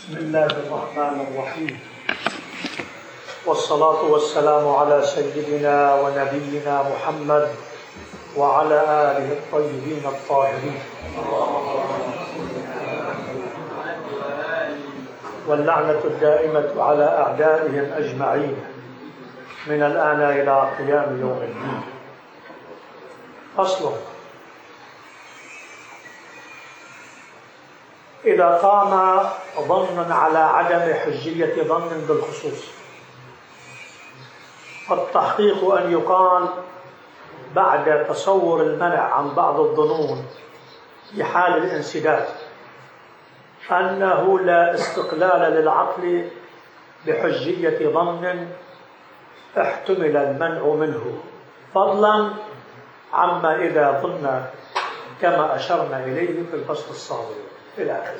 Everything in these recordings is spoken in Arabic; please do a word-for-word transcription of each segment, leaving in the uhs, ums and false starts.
بسم الله الرحمن الرحيم، والصلاة والسلام على سيدنا ونبينا محمد وعلى آله الطيبين الطاهرين، واللعنة الدائمة على أعدائهم أجمعين من الآن إلى قيام يوم الدين. فصل: إذا قام ظن على عدم حجية ظن بالخصوص، فالتحقيق أن يقال بعد تصور المنع عن بعض الظنون في حال الانسداد أنه لا استقلال للعقل بحجية ظن احتمل المنع منه، فضلا عما إذا ظن كما أشرنا إليه في الفصل السابق إلى آخره.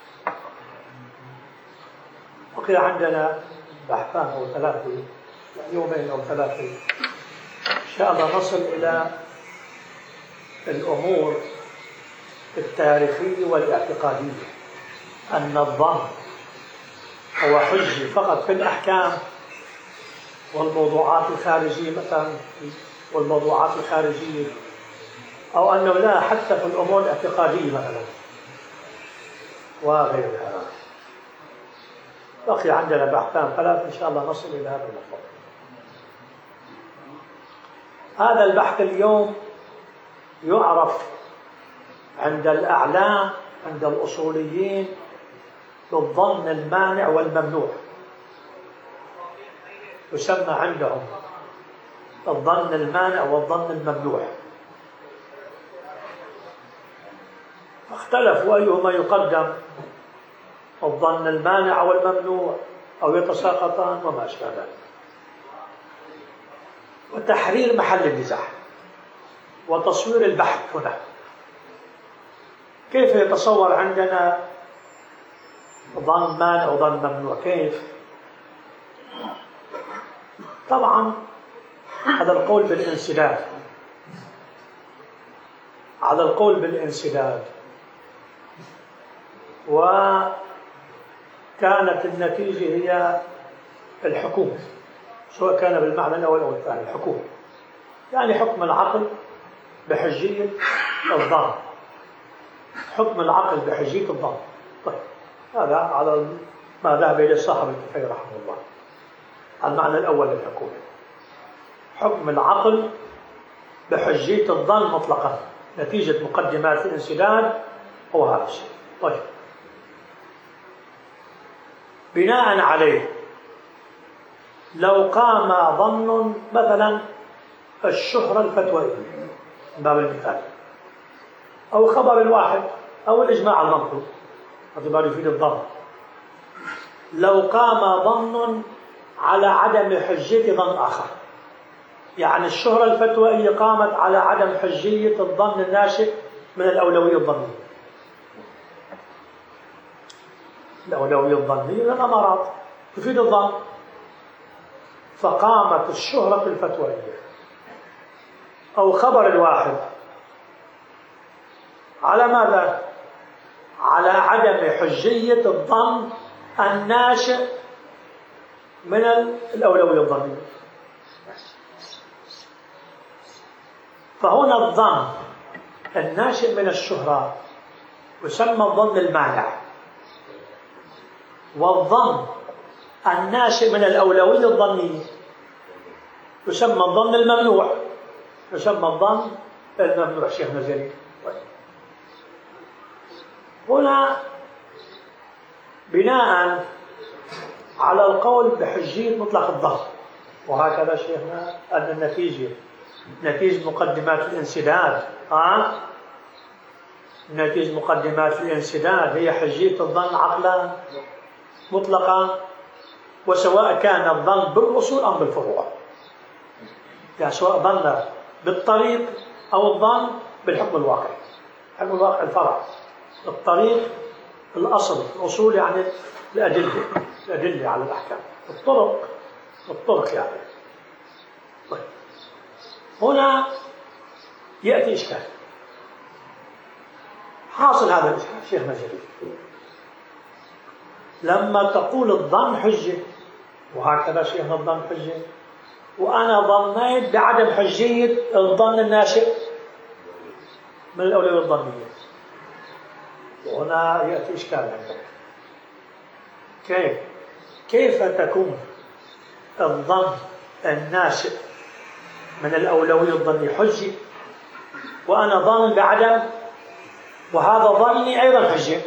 بقي عندنا بحثان أو ثلاثة، يومين أو ثلاثة إن شاء الله نصل إلى الأمور التاريخية والاعتقادية، أن الظن هو حجة فقط في الأحكام والموضوعات الخارجية مثلا والموضوعات الخارجية، أو أنه لا حتى في الأمور الاعتقادية مثلا وغيرها. بقي عندنا بحثان ثلاث إن شاء الله نصل إلى هذا الموضوع. هذا البحث اليوم يعرف عند الأعلام عند الأصوليين بالظن المانع والممنوع، يسمى عندهم الظن المانع والظن الممنوع. اختلفوا أيهما يقدم، الظن المانع والممنوع أو يتساقطان وما أشبه ذلك. وتحرير محل النزاع وتصوير البحث هنا، كيف يتصور عندنا ظن مانع وظن ممنوع؟ كيف؟ طبعا هذا القول بالانسداد، على القول بالانسداد، وكانت النتيجة هي الحكم، سواء كان بالمعنى الأول أو الثاني. الحكم يعني حكم العقل بحجية الظن، حكم العقل بحجية الظن. طيب هذا على ما ذهب إليه صاحب الكفاية رحمه الله، المعنى الأول للحكم، حكم العقل بحجية الظن مطلقا نتيجة مقدمات الانسداد هو هذا الشيء. طيب بناء عليه لو قام ظن مثلا الشهرة الفتوائية من باب المثال، أو خبر الواحد أو الإجماع المنقول، هذا ما يفيد الظن. لو قام ظن على عدم حجية ظن آخر، يعني الشهرة الفتوائية قامت على عدم حجية الظن الناشئ من الأولوية الظنية. الأولوية الظنية من الأمارات تفيد الظن، فقامت الشهرة الفتوائية أو خبر الواحد على ماذا؟ على عدم حجية الظن الناشئ من الأولوية الظنية. فهنا الظن الناشئ من الشهرة يسمى الظن المانع، والظن الناشئ من الأولوية الظنية يسمى الظن الممنوع، يسمى الظن الممنوع. شيخنا جليل هنا بناء على القول بحجية مطلق الظن، وهكذا شيخنا أن النتيجة نتيجة مقدمات الانسداد آه؟ نتيجة مقدمات الانسداد هي حجية الظن عقلا مطلقا، وسواء كان الظن بالأصول أم بالفروع، يعني سواء ظن بالطريق أو الظن بالحكم الواقع. حكم الواقع الفرع، الطريق الأصل، الأصول يعني الأدلة، الأدلة على الأحكام، الطرق الطرق يعني. طيب هنا يأتي إشكال، حاصل هذا الإشكال شيخنا جليل. لما تقول الظن حجة، وهكذا شيخنا الظن حجة، وأنا ظنيت بعدم حجية الظن الناشئ من الأولوية الظنية، وهنا يأتي إشكال عندك. كيف كيف تكون الظن الناشئ من الأولوية الظنية حجة وأنا ظن بعدم، وهذا ظني أيضا حجة؟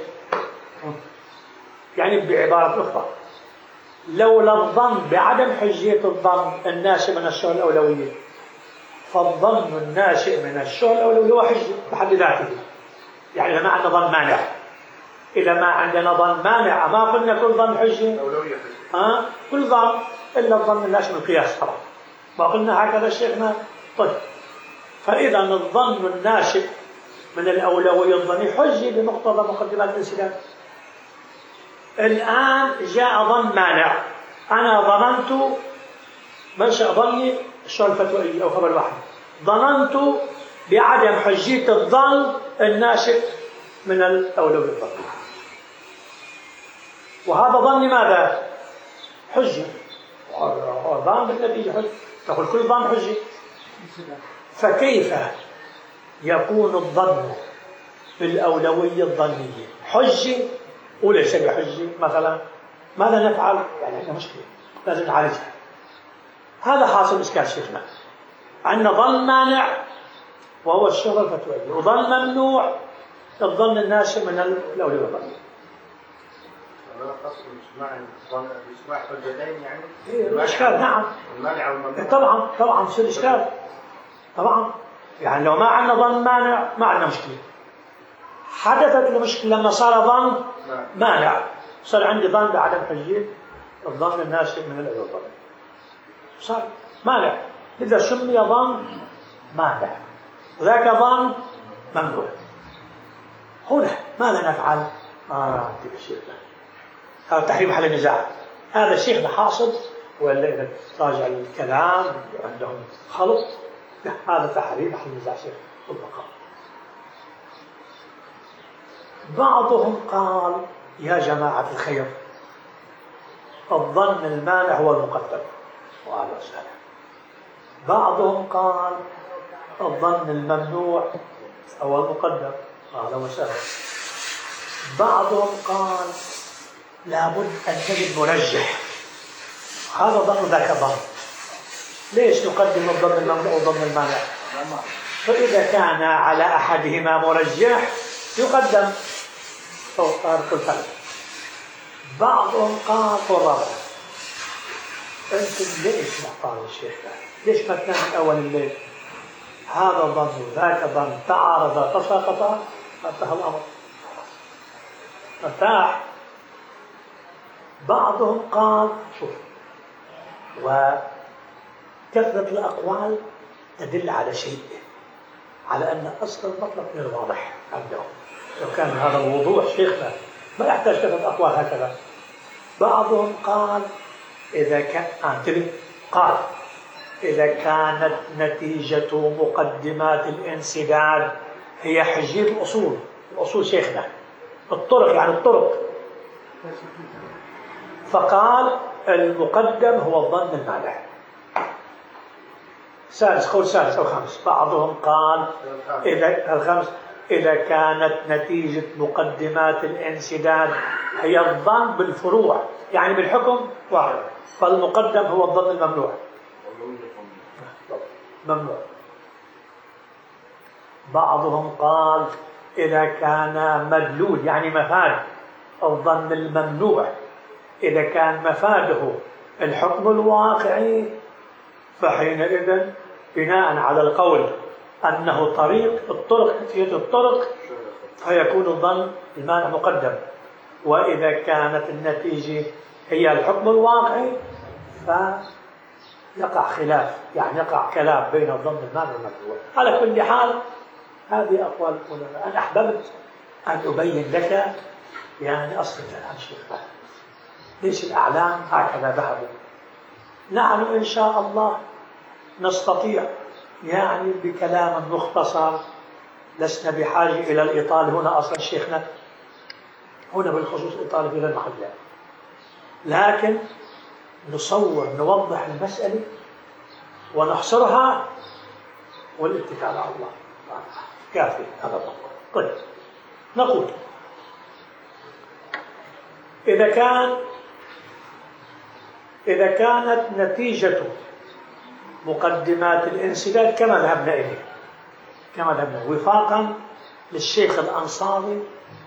يعني بعبارة أخرى، لولا الظن بعدم حجية الظن الناشئ من الشغل الأولوية، فالظن الناشئ من الشغل الأولوية هو حجة بحد ذاته. يعني إذا ما عندنا ظن مانع، إذا ما عندنا ظن مانع ما قلنا كل ظن حجة، ها؟ كل ظن إلا الظن الناشئ من القياس طبعا، ما قلنا هكذا شيخنا. طيب، فإذا الظن الناشئ من الأولوية الظنية حجة بمقتضى مقدمات الانسداد. الآن جاء ظن مانع، أنا ظننت منشأ ظني الشغل الفتوائي أو خبر واحد، ظننت بعدم حجية الظن الناشئ من الأولوية الظنية، وهذا ظني ماذا؟ حجة. ظن بالنتيجة حجة، تقول كل ظن حجة. فكيف يكون الظن بالأولوية الظنية حجة وليس بحجة؟ مثلا ماذا نفعل؟ يعني عندنا مشكلة لازم نعالجها. هذا حاصل إشكال شيخنا، عندنا ظن مانع وهو الشغل الفتوائي، وظن ممنوع الظن الناشئ من الأولوية الظنية. اجتماع حجتين يعني الإشكال. نعم طبعا طبعا شو الإشكال؟ طبعا يعني لو ما عندنا ظن مانع ما عندنا مشكلة. حدثت المشكلة لما صار ظن مانع، صار عندي ظن بعدم حجية الظن الناشئ من الأولوية الظنية، صار مانع، إذا سمي ظن مانع وذاك ظن ممنوع. هنا ماذا نفعل؟ آه شيخنا هذا تحريم حل النزاع. هذا شيخنا حاصل، ولا إذا راجع الكلام عندهم خلط، لا هذا تحريم حل النزاع شيخ والبقاء. بعضهم قال يا جماعة الخير الظن المانع هو المقدم، وهذا سهل. بعضهم قال الظن الممنوع هو المقدم، هذا مسألة. بعضهم قال لابد أن نجد مرجح، هذا ظن ذاك ظن، ليش نقدم الظن الممنوع والظن المانع؟ فإذا كان على أحدهما مرجح يقدم فوق كل فرد. بعضهم قال والرابع أنتم ليش معطان الشيخ؟ ليش ما كان من أول الليل؟ هذا ظن وذاك ظن تعارضا تساقطا، انتهى الأمر، ارتاح. بعضهم قال شوف، وكثرة الأقوال تدل على شيء، على أن أصل المطلب غير واضح عندهم. لو كان هذا الوضوح شيخنا ما يحتاج كثرة أقوال هكذا. بعضهم قال إذا كان انتبه قال إذا كانت نتيجة مقدمات الانسداد هي حجية الأصول، الأصول شيخنا الطرق، يعني الطرق، فقال المقدم هو الظن المانع. سادس، قول سادس أو خامس. بعضهم قال إذا الخامس إذا كانت نتيجة مقدمات الانسداد هي الظن بالفروع، يعني بالحكم واحد، فالمقدم هو الظن الممنوع. ممنوع. بعضهم قال إذا كان مدلول يعني مفاد الظن الممنوع، إذا كان مفاده الحكم الواقعي، فحينئذ بناء على القول أنه طريق الطرق نتيجة الطرق فيكون الظن المانع مقدم. وإذا كانت النتيجة هي الحكم الواقعي فيقع خلاف، يعني يقع كلام بين الظن المانع والممنوع. على كل حال هذه أقوال العلماء. أنا أحببت أن أبين لك يعني أصل الكلام شيخ ليش الأعلام هكذا ذهبوا. نحن إن شاء الله نستطيع يعني بكلام مختصر، لسنا بحاجة إلى الإطالة هنا أصلا شيخنا، هنا بالخصوص إطالة في هذا المحل، لكن نصور نوضح المسألة ونحصرها والاتكال على الله كافي. هذا الضبط. طيب نقول إذا كان إذا كانت نتيجة مقدمات الانسداد كما ذهبنا إليه كما ذهبنا وفاقا للشيخ الأنصاري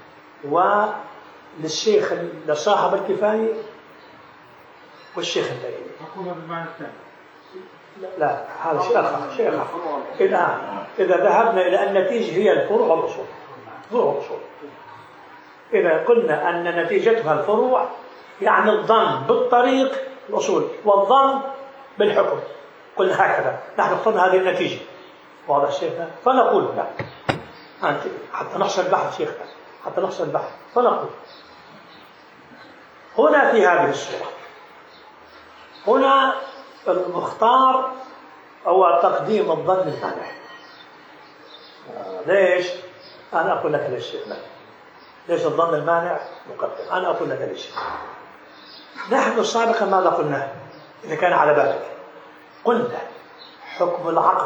وللشيخ لصاحب الكفاية والشيخ الليلي. حكومة بالمعنى الثاني. لا, لا هذا شيء آخر شيء آخر. الآن إذا ذهبنا إلى النتيجة هي الفروع والأصول فروع والأصول إذا قلنا أن نتيجتها الفروع يعني الظن بالطريق الأصول والظن بالحكم قلنا هكذا نحن اخترنا هذه النتيجة. واضح شيخنا؟ فنقول لا أنت حتى نحصر البحث شيخنا حتى نحصر البحث فنقول هنا في هذه الصورة هنا المختار هو تقديم الظن المانع. ليش؟ أنا أقول لك ليش شيخنا ليش الظن المانع مقدم. أنا أقول لك ليش. نحن سابقا ماذا قلنا إذا كان على بالك؟ قلنا حكم العقل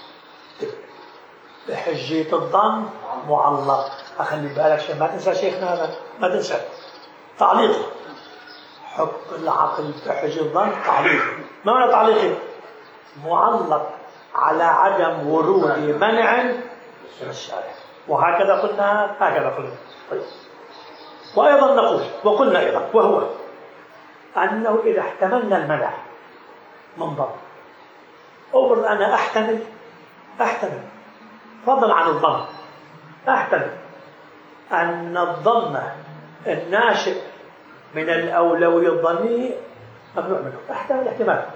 بحجية الظن معلق. أخلي بالك شيء ما تنسى شيخنا هذا ما تنسى تعليق حكم العقل بحجية الظن تعليق. ما معنى تعليق؟ معلق على عدم ورود منع من الشارع. وهكذا قلنا هكذا قلنا. طيب. وأيضا نقول وقلنا أيضا وهو أنه إذا احتملنا المنع من ظن أمر أنا أحتمل أحتمل فضلا عن الظن أحتمل أن الظن الناشئ من الأولوية الظنية ممنوع منه. أحتمل احتمال.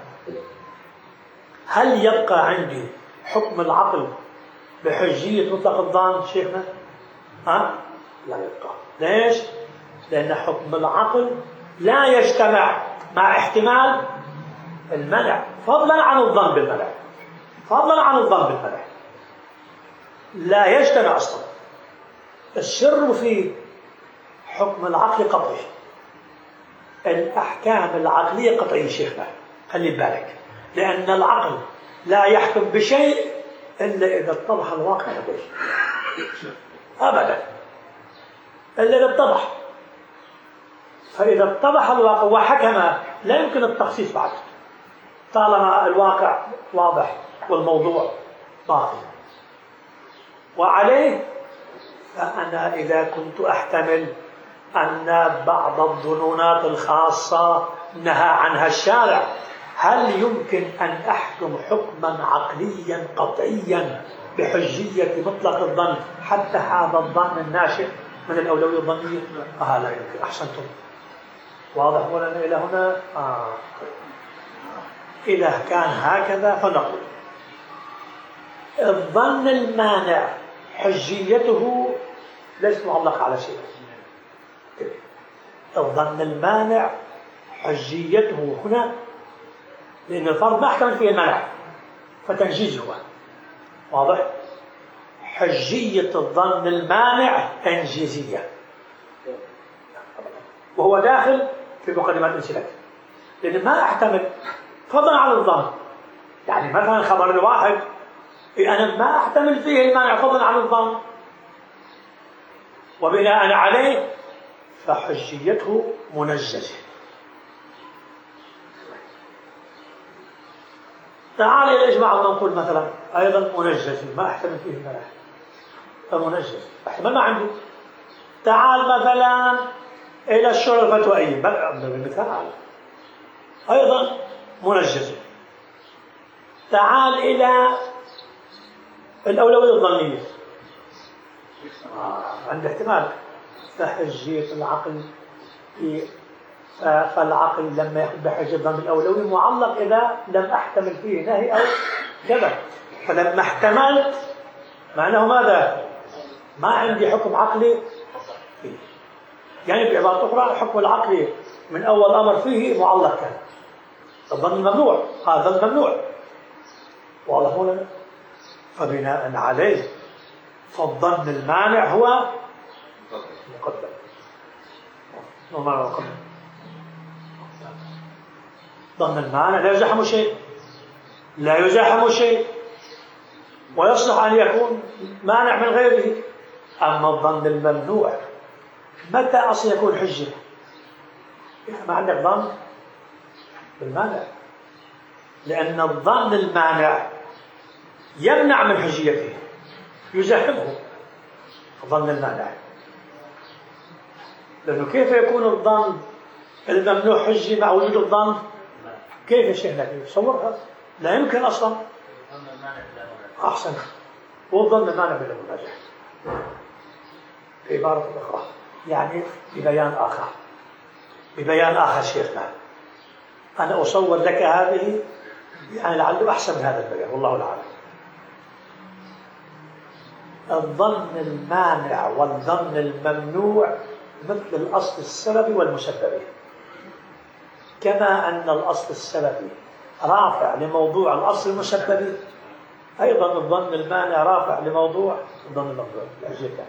هل يبقى عندي حكم العقل بحجية مطلق الظن شيخنا؟ ها؟ لا يبقى. ليش؟ لأن حكم العقل لا يجتمع مع احتمال المنع فضلا عن الظن بالمنع فضلا عن الظن بالمنع لا يجتمع أصلا. السر في حكم العقل قطعي. الأحكام العقلية قطعية شيخنا خلي بالك لأن العقل لا يحكم بشيء إلا إذا اتضح الواقع به أبدا إلا إذا اتضح. فإذا اتضح الواقع وحكم لا يمكن التخصيص بعد طالما الواقع واضح والموضوع باطل. وعليه فأنا إذا كنت أحتمل أن بعض الظنونات الخاصة نهى عنها الشارع هل يمكن أن أحكم حكما عقليا قطعيا بحجية مطلق الظن حتى هذا الظن الناشئ من الأولوية الظنية؟ آه لا يمكن. أحسنتم. واضح ولنا إلى هنا؟ آه. إذا كان هكذا فنقول الظن المانع حجيته ليست معلقة على شيء. الظن المانع حجيته هنا لأن الفرض ما احتمل فيه المنع فتنجيز هو. واضح؟ حجية الظن المانع تنجيزية وهو داخل في مقدمات الانسداد لأن ما احتمل فضلا عن الظن. يعني مثلا خبر الواحد أنا ما احتمل فيه المانع فضلا عن الظن وبناء عليه فحجيته منجزة. تعال إلى الإجماع ونقول مثلا أيضا منجز ما احتمل فيه المانع فمنجز احتمال ما عنده. تعال مثلا إلى الشورى الفتوائية بالمثال أيضا منجز. تعال إلى الأولوية الظنية آه. عند احتمال فحجية العقل في فالعقل لما يأخذ بحجة الظن الأولوية معلق إذا لم أحتمل فيه نهي أو كذا. فلما احتملت معناه ماذا؟ ما عندي حكم عقلي فيه. يعني بعبارة أخرى حكم العقل من أول أمر فيه معلق كان الظن الممنوع هذا الممنوع. واضح لنا؟ فبناء عليه فالظن المانع هو مقدم. وما مقدم ظن المانع لا يزاحم شيء، لا يزاحم شيء، ويصلح أن يكون مانع من غيره. أما الظن الممنوع متى أصلا يكون حجة؟ ما عندك ظن بالمانع، لأن الظن المانع يمنع من حجيته، يزاحمه الظن المانع. لأنه كيف يكون الظن الممنوع حجة مع وجود الظن؟ كيف يا شيخنا تصورها؟ لا يمكن أصلا. أحسن، والظن المانع بلا منازع. بعبارة أخرى يعني ببيان آخر، ببيان آخر شيخنا، أنا أصور لك هذه يعني لعله أحسن من هذا البيان، والله العالم. الظن المانع والظن الممنوع مثل الأصل السببي والمسببي، كما أن الأصل السببي رافع لموضوع الأصل المسببي، أيضا الظن المانع رافع لموضوع الظن الممنوع. الأجزاء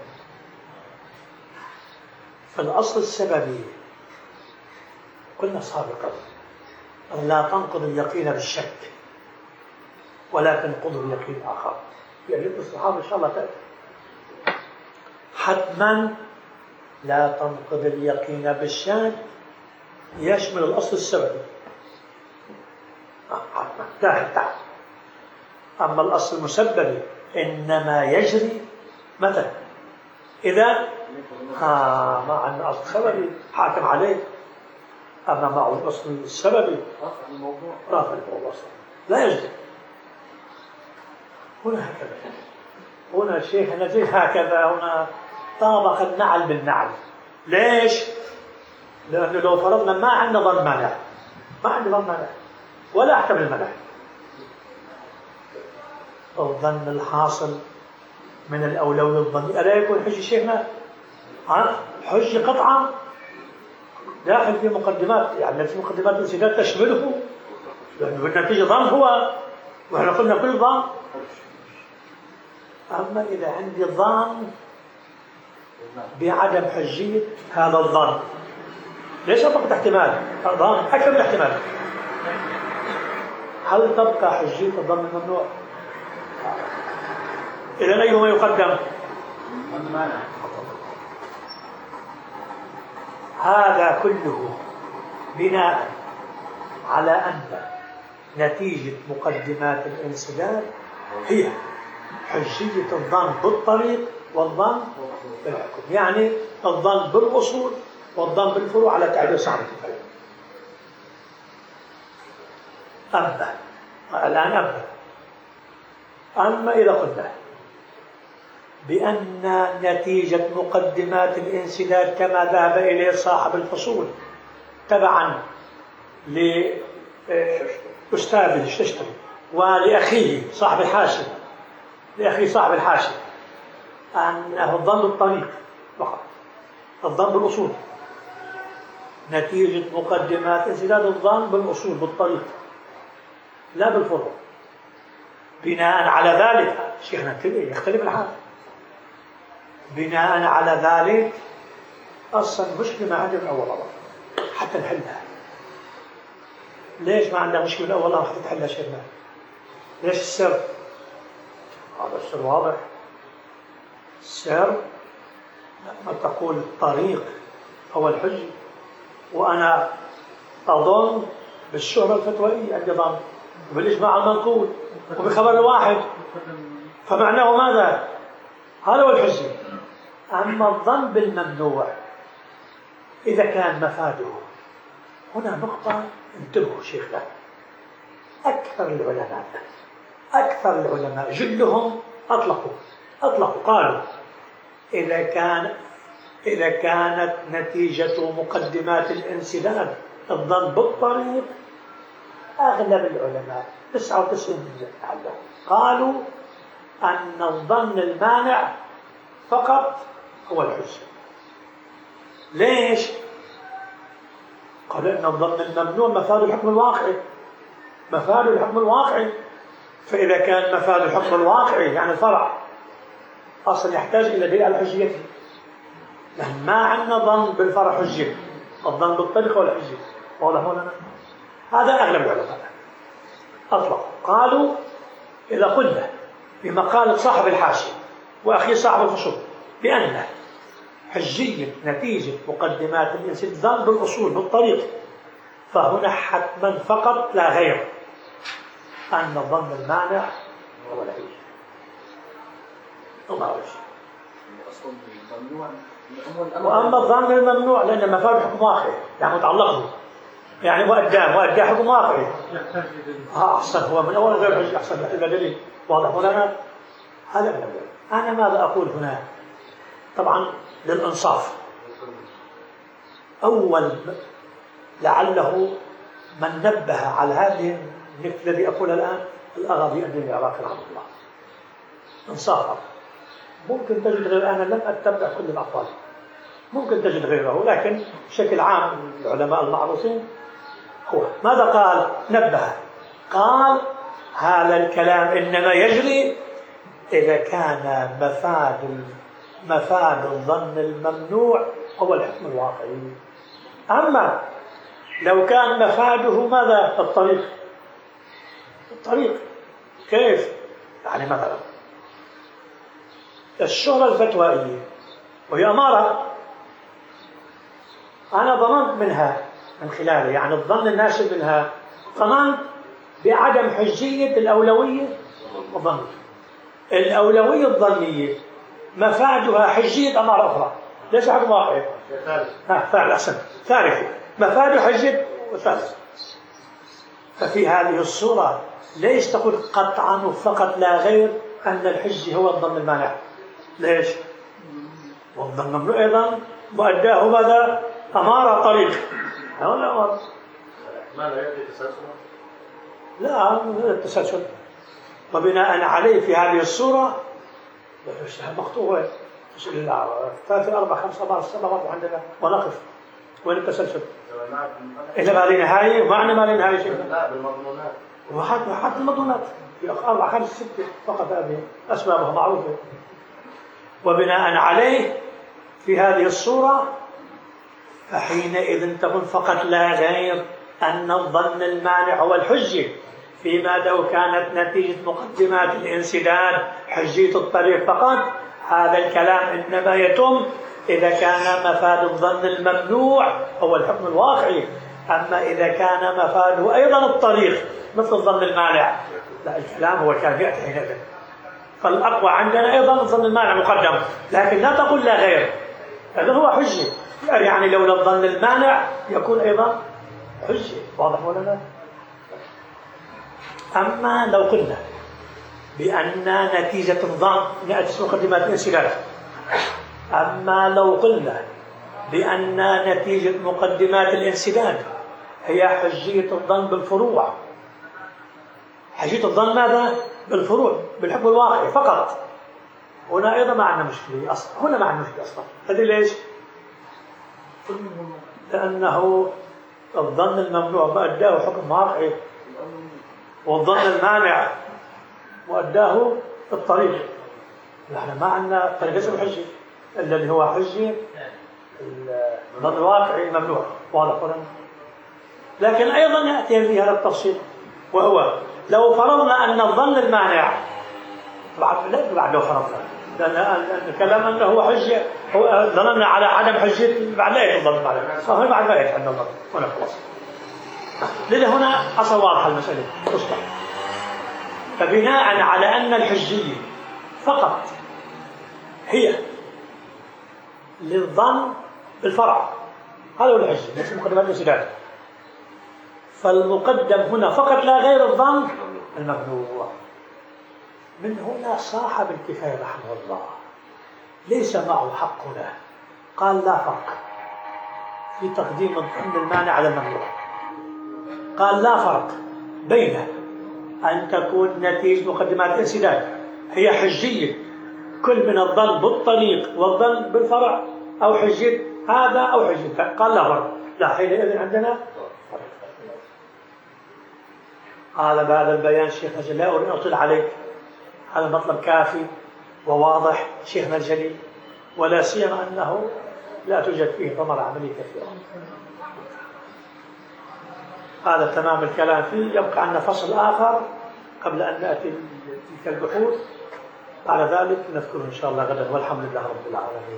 فالأصل السببي قلنا سابقا أن لا تنقض اليقين بالشك، ولا تنقض اليقين آخر. يعني الصحابة إن شاء الله تأتي حتما لا تنقض اليقين بالشك، يشمل الأصل السببي داخل تحت. أما الأصل المسببي إنما يجري مثلا إذا آه ما عندنا أصل سببي حاكم عليه، أما معه الأصل السببي رافع الموضوع، رافع الموضوع لا يجري. هنا هكذا، هنا الشيخ نزيل هكذا، هنا طابق النعل بالنعل. ليش؟ لأنه لو فرضنا ما عندنا ظن مانع، ما عندنا ظن مانع ولا احتمل المنع، الظن الحاصل من الأولوية الظنية ألا يكون حجة شيخنا؟ حجة قطعا داخل في مقدمات، يعني في مقدمات الانسداد تشمله، لأنه بالنتيجة ظن هو، وإحنا قلنا كل ظن. أما إذا عندي ظن بعدم حجية هذا الظن، ليش أطلقت احتمال؟ ظن أكثر من احتمال، هل تبقى حجية الظن الممنوع؟ إذن أيهما يقدم؟ هذا كله بناء على أن نتيجة مقدمات الانسداد هي حجية الظن بالطريق والظن بالحكم، يعني الظن بالأصول والظن بالفروع على تعبير صاحب الكفاية. أما الآن أما أما إذا قلنا بأن نتيجة مقدمات الانسداد كما ذهب إليه صاحب الفصول تبعا لأستاذ الششتري ولأخيه صاحب الحاشي، لأخيه صاحب الحاشي، أنه الظن بالطريق فقط، الظن بالأصول، نتيجة مقدمات انسداد الظن بالأصول بالطريق لا بالفروع. بناء على ذلك شيخنا يختلف الحال، بناء على ذلك أصلا مشكلة ما عندنا من أول مرة حتى نحلها. ليش ما عندنا مشكلة من أول مرة حتى تحلها شيخنا؟ ليش السر؟ هذا السر واضح. السر لما تقول الطريق هو الحج، وأنا أظن بالشهرة الفتوائية عندي ظن، وبالإجماع المنقول، وبخبر الواحد، فمعناه ماذا؟ هذا هو الحجة. أما الظن بالممنوع إذا كان مفاده، هنا نقطة انتبهوا شيخنا، أكثر العلماء أكثر العلماء جلهم أطلقوا أطلقوا قالوا إذا كان إذا كانت نتيجة مقدمات الانسداد الظن بالطريق، أغلب العلماء تسعة وتسعين بالمئة قالوا أن الظن المانع فقط هو الحجة. ليش؟ قال إن الظن الممنوع مفاد الحكم الواقعي، مفاد الحكم الواقعي، فإذا كان مفاد الحكم الواقعي يعني الفرع أصلا يحتاج إلى دليل على حجيته، ما عندنا ظن بالفرع حجة، الظن بالطريق ولا حجة، واضح ولا لا؟ هذا أغلب العلماء أطلق. قالوا إذا قلنا بمقالة صاحب الحاشية وأخي صاحب الفصول بأن حجية نتيجة مقدمات الاستدلال بالأصول بالطريق، فهنا حتما فقط لا غير أن الظن المانع هو الحجة وما هو شيء. وأما الظن الممنوع لأن مفاد حكم واقعي يعني متعلق به، يعني وأداه وأداه حكم واقعي آه أحسن، هو من أول غير حجة أحسن إلا دليل واضح. هنا هذا من أول. أنا ماذا أقول هنا؟ طبعا للإنصاف، أول لعله من نبه على هذه النكتة الذي أقولها الآن الأغاضي الدين العراقي رحمه الله. إنصافا ممكن تجد غير، أنا لم أتبع كل الأقوال، ممكن تجد غيره، لكن بشكل عام العلماء المعروفين هو ماذا قال؟ نبه قال هذا الكلام إنما يجري إذا كان مفاد مفاد الظن الممنوع هو الحكم الواقعي. أما لو كان مفاده ماذا؟ الطريق. الطريق كيف؟ يعني مثلا الشهرة الفتوائية وهي أمارة، أنا ظننت منها من خلاله، يعني الظن الناشئ منها ظننت بعدم حجية الأولوية الظنية. الأولوية الظنية مفادها حجية أمارة أخرى، ليس حكم واقعي. ها ثالث أحسن ثالث مفاد حجية وثالث. ففي هذه الصورة ليش تقول قطعا وفقط لا غير أن الحج هو الظن المانع؟ ليش؟ والظن الممنوع أيضا مؤداه ماذا؟ أمارة طريق. ولا أمارة؟ ماذا يأتي تسلسل؟ لا التسلسل. وبناء عليه في هذه الصورة مقطوعة ثلاثة أربعة خمسة أربعة ستة أربعة عندنا ونقف. وين التسلسل؟ إذا ما لي نهاية ومعنى ما لي نهاية شيء. لا بالمضمونات. وحتى حتى المضمونات أربعة خمسة ستة فقط هذه أسبابها معروفة. وبناء عليه في هذه الصورة فحينئذ تكون فقط لا غير أن الظن المانع هو الحجة، فيما لو كانت نتيجة مقدمات الانسداد حجية الطريق فقط. هذا الكلام إنما يتم إذا كان مفاد الظن الممنوع هو الحكم الواقعي. أما إذا كان مفاده أيضا الطريق مثل الظن المانع لا، الكلام هو كان يأتي حينئذ. فالأقوى عندنا أيضا الظن المانع مقدم، لكن لا تقول لا غير، هذا هو حجة. يعني لولا الظن المانع يكون أيضا حجة. واضح ولا لا؟ أما لو قلنا بأن نتيجة الظن نأتي مقدمات الانسداد، أما لو قلنا بأن نتيجة مقدمات الانسداد هي حجية الظن بالفروع، حجية الظن ماذا؟ بالفروع بالحكم الواقعي فقط، هنا أيضا ما عندنا مشكلة أصلا. هنا ما عندنا مشكلة أصلا. هذه ليش؟ لأنه الظن الممنوع مؤداه حكم واقعي، والظن المانع مؤداه الطريق. نحن ما عندنا طريق اسمه حجة الذي هو حجة الظن الواقعي ممنوع. واضح ولا؟ لكن أيضا يأتي في هذا التفصيل، وهو لو فرضنا أن الظن المانع بعد لا بعد لو فرضنا، لأن الكلام أنه هو حجة، هو ظننا على عدم حجة بعد لا يكون ظن المانع، فهو بعد ما يتحدى الظن هنا خلاص. لذا هنا أصلا واضحة المسألة تصبح. فبناء على أن الحجية فقط هي للظن بالفرع، هذا هو الحجة ليس مقدمات الانسداد، فالمقدم هنا فقط لا غير الظن الممنوع. من هنا صاحب الكفاية رحمه الله ليس معه حق هنا، قال لا فرق في تقديم الظن المانع على الممنوع. قال لا فرق بين أن تكون نتيجة مقدمات الانسداد هي حجية كل من الظن بالطريق والظن بالفرع، أو حجية هذا أو حجية. قال لا فرق، لا حينئذ عندنا هذا. بعد البيان شيخنا لا أريد أن أطيل عليك، هذا مطلب كافي وواضح شيخنا الجليل، ولا سيما أنه لا توجد فيه ثمرة عملية كثيرة. هذا تمام الكلام فيه. يبقى عندنا فصل آخر قبل أن نأتي تلك البحوث، بعد ذلك نذكره إن شاء الله غدا، والحمد لله رب العالمين.